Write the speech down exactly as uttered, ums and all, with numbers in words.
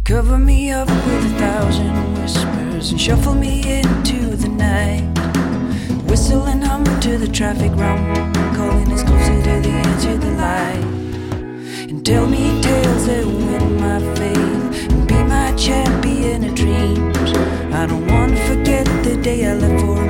Cover me up with a thousand whispers and shuffle me into the night. Whistle and hum to the traffic rum, calling us closer to the edge of the light. And tell me tales that win my faith and be my champion of dreams. I don't want to forget the day I left for